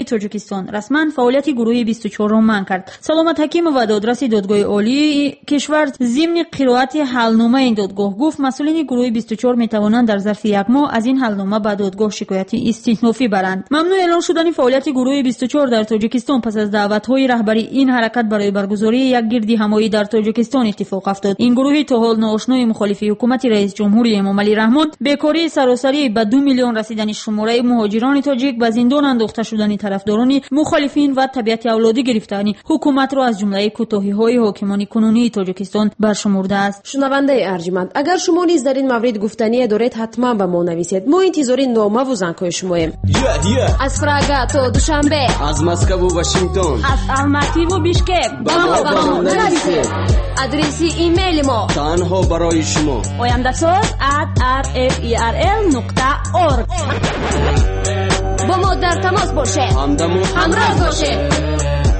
توجیکستان رسما فعالیت گروه 24 را منع کرد. سلامت حکیم و دادرس دادگاه عالی کشور ضمن قرائت حلنامه این دادگاه گفت مسئولین گروه 24 میتوانند در ظرف یک ماه از این حلنامه به دادگاه شکایت استئنافی برند. ممنوع اعلان شدن فعالیت گروه 24 در تاجیکستان پس از دعوت‌های رهبری این حرکت برای برگزاری یک گردی همایی در تاجیکستان اتفاق افتاد. این گروه تا حال ناآشنای مخالف حکومت رئیس جمهوری امام علی رحمان بیکاری سراسری به 2 میلیون رسیدن شماره مهاجران تاجیک به زندان انداخته شدن طرفداران مخالفین و تبعیت اولادی گرفتن حکومت را از جمله کوتاهی‌های حاکمان کنونی تاجیکستان برشمرده است. شنونده ارجمند، اگر شما نیز در این مورد گفتنی دارید حتما به ما نویسید. ما انتظار نامه و زنگ‌های شماییم. از پراگ تا دوشنبه، از مسکو و واشنگتن، از الماتی و بیشکک با ما نویسید. آدرس ایمیل ما تنها برای شما oyamdasoz@rferl.org. با ما در تماس باشید. همراه باشید.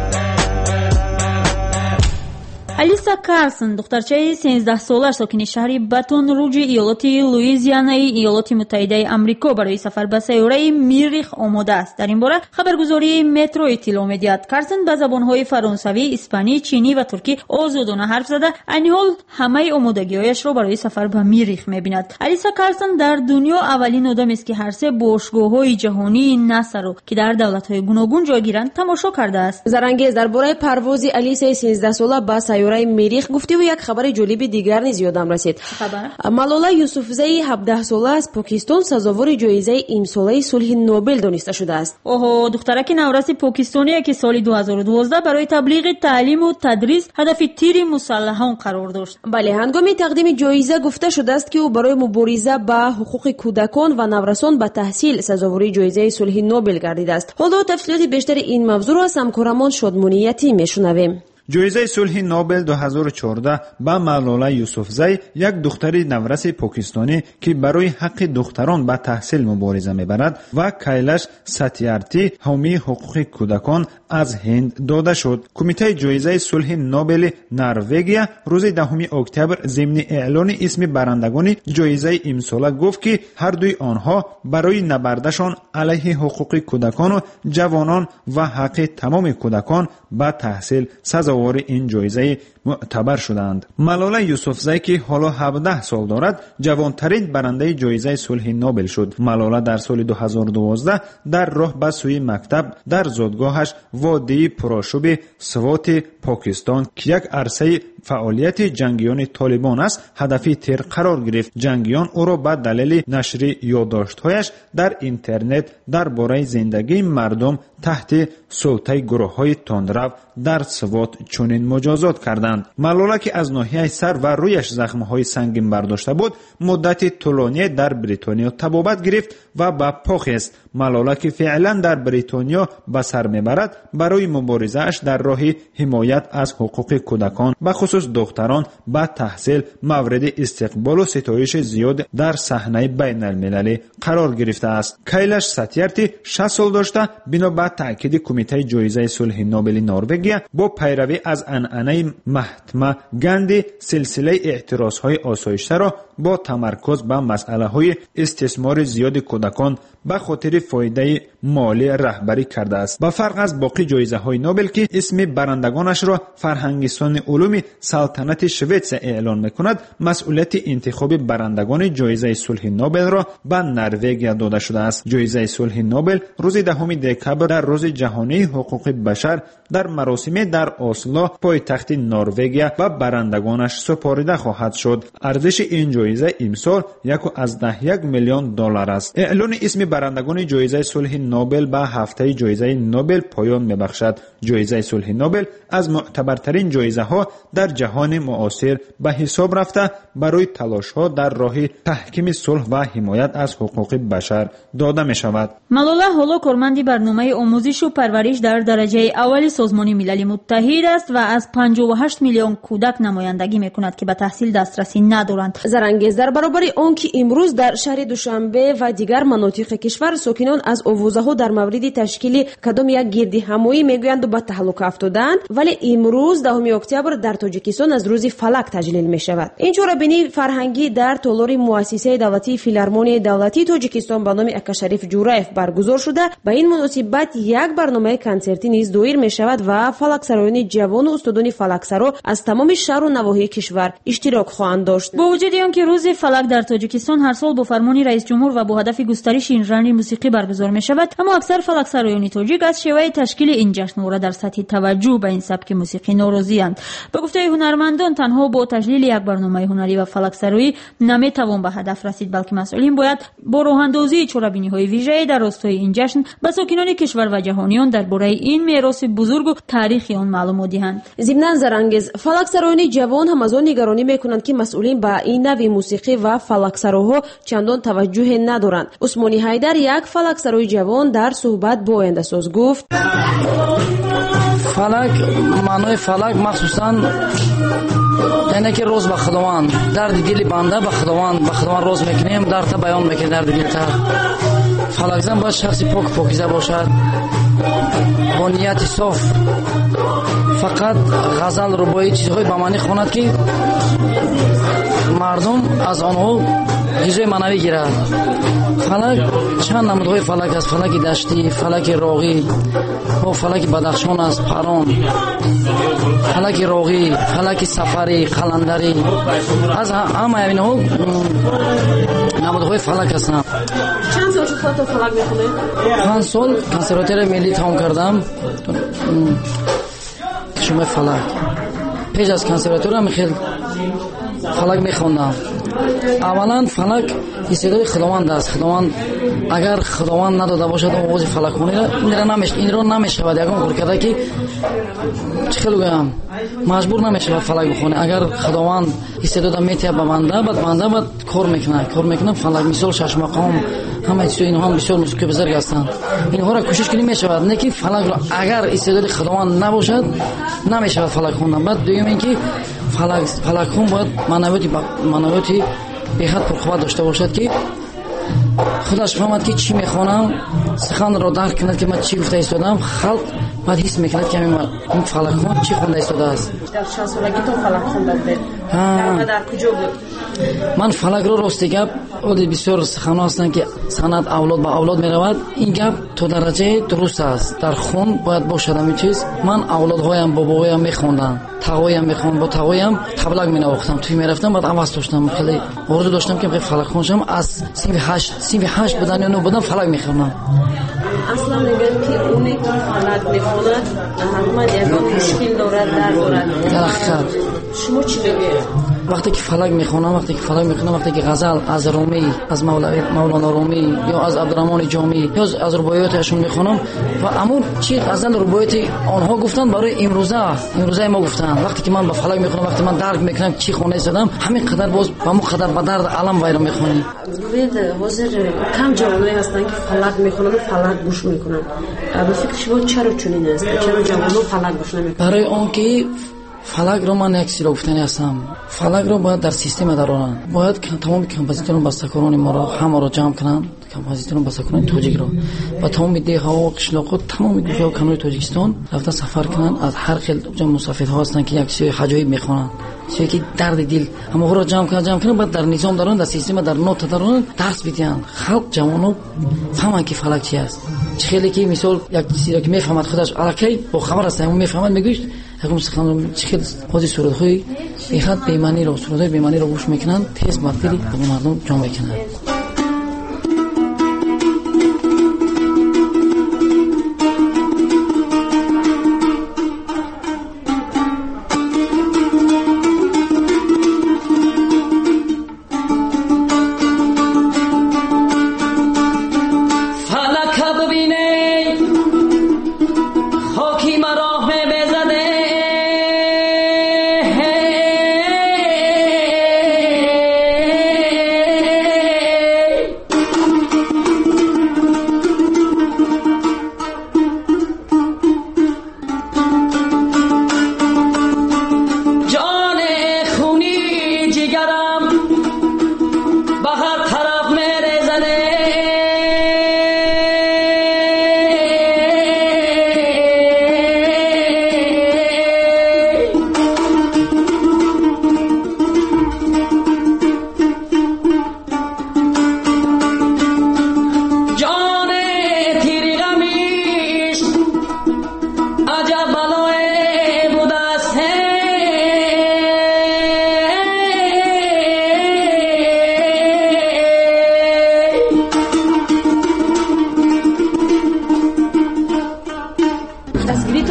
الیسا کارسن دخترچه 13 ساله ساکن شهر باتون روج ایالت لوئیزیانای ایالات متحده آمریکا برای سفر به سیاره مریخ آماده است. در این باره خبرگزاری مترو اطلاع می‌دهد. کارسن با زبان‌های فرانسوی، اسپانی، چینی و ترکی آزادانه حرف زده. این حال همه آمادگی‌هایش را برای سفر به مریخ می‌بیند. الیسا کارسن در دنیا اولین آدمی است که هر سه باشگاه‌های جهانی ناسا را که در دولت‌های گوناگون جایگیرند تماشا کرده است. زرنگیز درباره پرواز الیسا 13 ساله به سیاره مریخ گفته و یک خبر جالب دیگر نیز یادم رسید. مالولا یوسفزئی 17 ساله از پاکستان سزاوار جایزه امساله صلح نوبل دانسته شده است. دخترک نورس پاکستانی که سال 2012 برای تبلیغ تعلیم و تدریس هدف تیر مسلحان قرار داشت. بله، هنگام تقدیم جایزه گفته شده است که او برای مبارزه با حقوق کودکان و نورسان به تحصیل سزاوار جایزه صلح نوبل گردیده است. حالا تفصیلات بیشتر این موضوع را از همکارمان شادمانی یتیم میشنویم. جایزه صلح نوبل 2014 با مالولا یوسفزئی، یک دختر نورس پاکستانی که برای حق دختران به تحصیل مبارزه می‌برد، و کیلاش ستیارتی، حامی حقوق کودکان از هند داده شد. کمیته جایزه صلح نوبل نروژ روز 10 اکتبر ضمن اعلان اسم برندگان جایزه امسال گفت که هر دوی آنها برای نبردشان علیه حقوق کودکان و جوانان و حق تمام کودکان به تحصیل سزاوار این جایزه معتبر شدند. مالولا یوسفزئی که حالا 17 سال دارد، جوانترین برنده جایزه صلح نوبل شد. مالولا در سال 2012 در راه به سوی مکتب در زادگاهش وادی پرآشوب سوات پاکستان که یک عرصه فعالیت جنگیان طالبان است، هدفی تیر قرار گرفت. جنگیان او را به دلیل نشر یادداشت‌هایش در اینترنت درباره زندگی مردم تحت سلطه گروه‌های تندرو در سوات چنین مجازات کردند. مالولا که از ناحیه سر و رویش زخم‌های سنگین برداشته بود، مدت طولانی در بریتانیا تبابت گرفت و به پاخ است. مالولا که فعلا در بریتانیا به سر میبرد، برای مبارزه‌اش در راه حمایت از حقوق کودکان به خصوص دختران به تحصیل مورد استقبال و ستایش زیاد در صحنه بین المللی قرار گرفته است. کیلاش ستیارتی 60 سال داشته، بنا به تاکید کمیته جایزه صلح نوبل نروژ با پیروی از عنعنه مهاتما گاندی سلسله اعتراضهای آسایشته را با تمرکز به مسئله‌های استثمار زیاد کودکان به خاطر فایده مالی رهبری کرده است. با فرق از باقی جایزه‌های نوبل که اسم برندگانش را فرهنگستان علوم سلطنت شوئد اعلان می‌کند، مسئولیت انتخاب برندگان جایزه صلح نوبل را به نروژ داده شده است. جایزه صلح نوبل روز 10 دکبر در روز جهانی حقوق بشر در مراسم در اسلو پایتخت نروژ به برندگانش سپرده خواهد شد. ارزش این جایزه امسال 1.1 میلیون دلار است. اعلان اسم برندگان جایزه صلح نوبل به هفته جایزه نوبل پایان می‌بخشد. جایزه صلح نوبل از معتبرترین جایزه‌ها در جهان معاصر به حساب رفته برای تلاش‌ها در راه تحکیم صلح و حمایت از حقوق بشر داده می‌شود. مالولا حالا کارمند برنامه آموزش و پرورش در درجه اول سازمان ملل متحد است و از 58 میلیون کودک نمایندگی میکند که به تحصیل دسترسی ندارند. зарангез дар баробари он ки имрӯз дар шаҳри душанбе ва дигар манотиқи кишвар сокинон аз овозаҳо дар мавриди ташкили кадом як гирдиҳамоӣ мегӯянду ба таҳаллука афтодаанд, вале имрӯз 10 октябр дар тоҷикистон аз рӯзи фалак таҷлил мешавад. ин чорабинии фарҳангӣ дар толори муассисаи давлатии филармонияи давлатии тоҷикистон ба номи акашариф ҷураев баргузор шуда, ба ин муносибат як барномаи консертӣ низ доир мешавад ва фалаксароёни ҷавону устодони фалаксаро аз тамоми шаҳру навоҳии кишвар иштирок хоҳанд дошт. бо вуҷуди он ки рӯзи фалак дар тоҷикистон ҳар сол бо фармони раис ҷумҳур ва бо ҳадафи густариши ин жанри мусиқӣ баргузор мешавад, аммо аксар фалаксароёни тоҷик аз шеваи ташкили ин ҷашнвора дар сатҳи таваҷҷӯҳ ба ин сабки мусиқӣ норозианд. ба гуфтаи ҳунармандон, танҳо бо таҷлили як барномаи ҳунарӣ ва фалаксароӣ наметавон ба ҳадаф расид, балки масъулин бояд бо роҳандозии чорабиниҳои вижаи дар ростои ин ҷашн ба сокинони кишвар ва ҷаҳониён дар бораи ин мероси бузургу таърихи он маълумот диҳанд. зимнан зарангез фалаксароёни ҷавон ҳам аз он нигаронӣ мекунанд ки масъулин ба ин нави мусиқӣ ва фалаксароҳо чандон таваҷҷӯҳе надоранд. усмони ҳайдар, як фалаксарои ҷавон, дар суҳбат бо ояндасоз гуфт: фалак, маънои фалак махсусан яъне ки роз ба худованд, дарди дили банда ба худованд роз мекунем, дарда баён мекунем, дарди дилта. фалакзан бояд шахси покиза бошад, бо нияти соф. фақат ғазал, рубоӣ, чизҳои ба маънӣ хонад ки мардум аз онҳо ғизои маънавӣ гирад. фалак чанд намудҳои фалак аст: фалаки даштӣ, фалаки роғӣ, фалаки бадахшон аст, парон, фалаки роғӣ, фалаки сафарӣ, қаландарӣ. аз ҳамаи инҳо намудҳои фалак ҳастанд. чанд сол шуд то фалак мехонед? 5 сол консерваторияи миллӣ тамом кардам. шумо фалак пеш аз консерватория мехел фалак мехондам. аввалан фалак истеъдоди худованд аст. худованд агар худованд надода бошад овози фалакхониро намешавад ягон кор карда ки чӣ хел гӯям маҷбур намешавад фалак бихоне. агар худованд истеъдода метиҳад ба банда, бад кор мекунад фалак. мисол шашмақом, ҳамаи чизо инҳо бисёр мусиқи бузург ҳастанд. инҳоро кӯшиш кунӣ мешавад, не ки фалакро агар истеъдоди худованд набошад намешавад фалак хондан. баъд дуюм ин ки фалакхон бояд маънавиёти беҳад пурқувват дошта бошад ки худаш фаҳмад ки чӣ мехонам, суханро дарк кунад ки ман чӣ гуфта истодам. халқ баъд ҳис мекунад ки ин фалакхон чӣ хонда истодааст. дар чанд солагӣ то фалак хондад? дар куҷо буд? ман фалакро рости гап оди бисёр суханҳо ҳастанд ки санад авлод ба авлод меравад. ин гап то дараҷае дуруст аст. дар хун бояд бошад ҳамин чиз. ман авлодҳоям бобоҳоям мехондам, тағоям мехондам, бо тағоям таблак менавохтам, туй мерафтам, баъд аваз доштам, хеле орзу доштам ки фалакхон шавам. аз синфи 8 будан ё 9 будан фалак мехондам. аслан мегӯяд ки оне ки фалак мехонад ҳатман ягон мушкил дорад, дард дорад. дар ҳақиқат шумо чӣ мегӯед? вақте ки фалак мехонам, вақте ки ғазал аз Румӣ, аз Мавлоно Румӣ ё аз Абдураҳмони Ҷомӣ ё аз рубоиёташон мехонам ва амун чи ғазал рубоияти онҳо гуфтанд барои имрӯзаи мо гуфтанд. вақте ки ман ба фалак мехонам, вақте ман дарк мекунам чӣ хона истодам, ҳамин қадар боз ба мо қадар ба дард алам вайро мехонем. гӯед ҳозир кам ҷавонои ҳастанд ки фалак мехонанд, фалак гӯш мекунанд. ба фикри шумо чаро чунин аст? чаро ҷавоно фалак гӯш намекунанд? барои он ки фалакро ман як чизро гуфтани ҳастам. фалакро бояд дар система даронанд. бояд тамоми композиторон бастакорони моро ҳамаро ҷамъ кунанд. композиторон бастакорони тоҷикро ба тамоми деҳаҳо, қишлоқҳо, тамоми гӯшаҳои канори Тоҷикистон рафта сафар кунанд. аз ҳар хел мусафирҳо ҳастанд ки як чизи ҳаҷоиб мехонанд, чизе ки дарди дил ҳамаҳоро ҷамъ кунанд. баъд дар низом даронанд, дар система, дар нота даронанд, дарс бидиҳанд. халқ ҷавоно фаҳманд ки фалак чи аст. чӣ хеле ки мисол як чизро ки мефаҳмад худаш аллакай бо хабар аст, мефаҳмад мегӯяд ягон суханро чӣ хел ҳози суратҳои беҳад бемаъниро гӯш мекунанд, тез ба дили мардум ҷо мекунанд.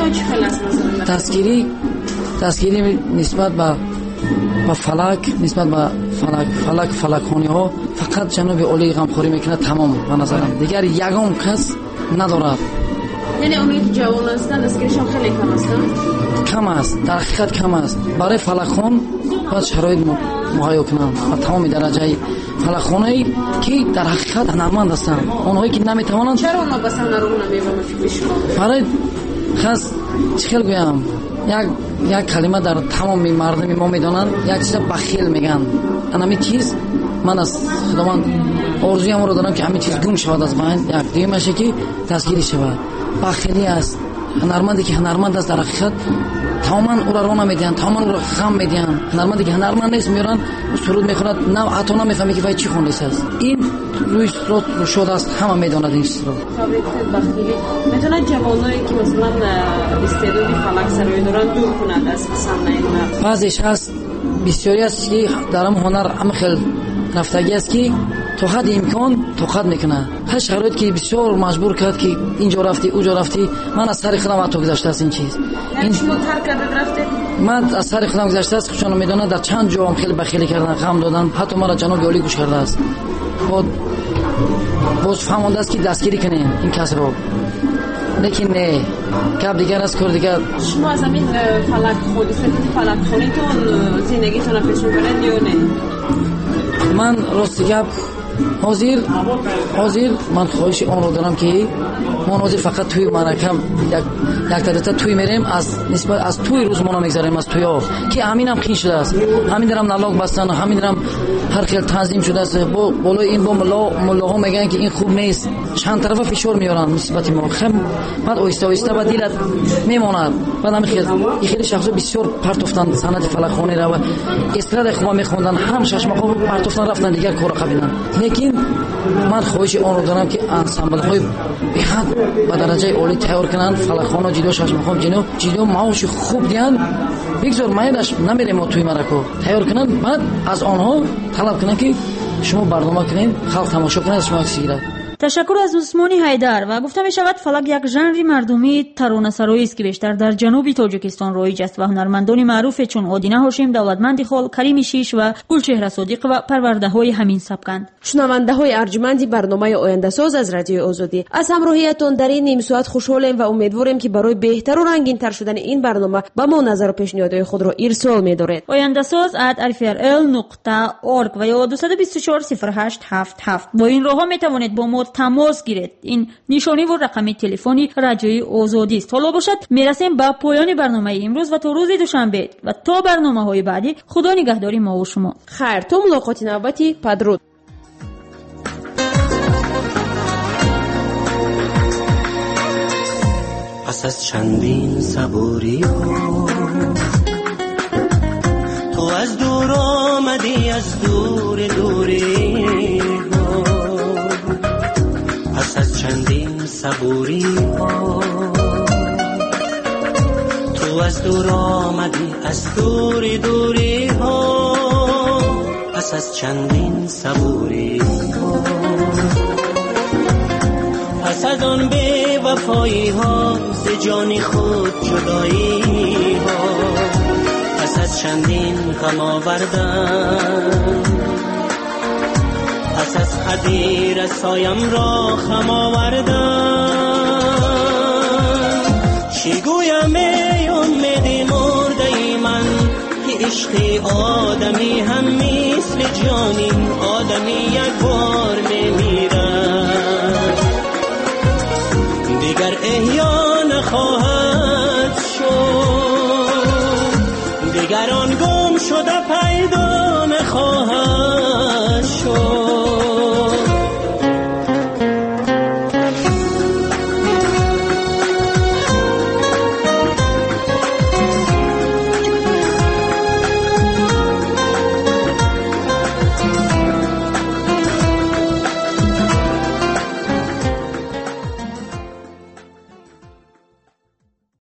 ها چه خیلی است مثلا دستگیری نسبت به فلک نسبت به فلکخانی ها فقط جناب علی غمخوری میکنه تمام به نظرم دیگر یگان کس ندارد. یعنی اونایی که جوان هستند دستگیریشون خیلی کم هستند؟ کم است، در حقیقت کم است. برای فلکخوان باید شرایط مهیا کنند و تمام درجه فلکخوانی که در حقیقت هنرمند هستند. اونهایی که نمیتوانند چرا اونا بس هنر رو نمیفهمند؟ برای خاص چیکار گویم یک کلمه در تمام مردم ما میدونن یک چیز بخیل میگن. همین چیز من از خداوند آرزویم رو دارم که همین چیز گم شود از من. یک دیگه که دستگیری شود. بخیلی است. هنرمندی که هنرمند است در حقیقت تماما او را نمیدن، تماما او را خم میدن. هنرمندی که هنرمند نیست میارن سرود میخوند نه حتی نمیفهمی که وای چی خونده است. این روی شده است، همه میدونند این چیز رو. بخیلی میتونه جوانایی که مثلا استعداد فلک سرای دارن دور کنند از پسند این. بعضیش هست بسیاری است که در هم هنر هم خیلی رفتگی است که تو حد امکان توقت میکنه. هر شرایط که بسیار مجبور کرد که اینجا رفتی اونجا رفتی. من از سر خودم تو گذشته است این چیز. این شما ترک کرده رفته؟ من از سر خودم گذشته است. خودشون میدونن در چند جا هم خیلی بخیلی کردن، غم دادن، حتی مرا جناب علی گوش کرده است. باز فهمونده است که دستگیری کنین این کس رو. لیکن نه کب دیگر از کار دیگر. شما از همین فلک خودی فلک خونیتون زندگیتون رو پیش میبرند یا نه؟ من راستی گپ حاضر من خواهش آن رو دارم که ما حاضر فقط توی مرکم یک طریقه توی میریم از نسبت از توی روز ما نمیگذاریم از توی ها که همین هم خیلی شده است. همین درم نلاک بستن، همین درم هر خیل تنظیم شده است. بالای این با ملاها میگن که این خوب نیست، چند طرفه فشار میارن نسبت ما. بعد آهسته به دلت میماند. بعد همین خیلی شخصا بسیار پرتوفتن سند فلکخوانی را و استراد خوب میخوندن، هم شش ماه پرتوفتن رفتن دیگر کار قبیلن. لیکن من خواهش آن رو دارم که انسامبل های بهت با درجه عالی تیار کنند. فلکخوان جدو شش ماه جدو معاش خوب دیان بگذار مایدش نمیریم ما توی مرکو تیار کنند. بعد از آنها طلب کنند که شما برنامه کنین، خلق تماشا کنند، شما عکس گیرید. تشکر از عثمانی حیدر. و گفته می شود فلک یک ژانر مردمی ترانه‌سرایی است که بیشتر در جنوب تاجیکستان رایج است و هنرمندان معروف چون آدینه هاشم، دولتمند خال، کریم شیش و گلچهره صادق و پرورده های همین سبکند. شنونده های ارجمندی برنامه آینده ساز از رادیو آزادی، از همراهیتان در این نیم ساعت خوشحالیم و امیدواریم که برای بهتر و رنگین تر شدن این برنامه با ما نظر و پیشنهادهای خود را ارسال می‌دارید. آینده ساز @rfrl.org و یا 224 0877 با این راه‌ها می‌توانید با ما تماس گیرید. این نشانی و رقم تلفنی رادیوی آزادی است. حالا باشد میرسیم به پایان برنامه امروز و تا روز دوشنبه و تا برنامه‌های بعدی خدا نگهداری ما و شما. خیر تا ملاقات نوبتی. پدرود. پس از چندین صبوری ها تو از دور آمدی، از دور دوری ها. پس از چندین صبوری ها تو از دور آمدی، از دور دوری ها. پس از چندین صبوری ها، پس از آن بی وفایی ها، ز جان خود جدایی ها. پس از چندین غم آوردن، پس از خدی رسایم را خم آوردن. چی گویم ای امیدی مرده من که عشق آدمی هم مثل جانی، آدمی یک بار میمیرد دیگر احیا نخواهد شد. دیگر آن گم شده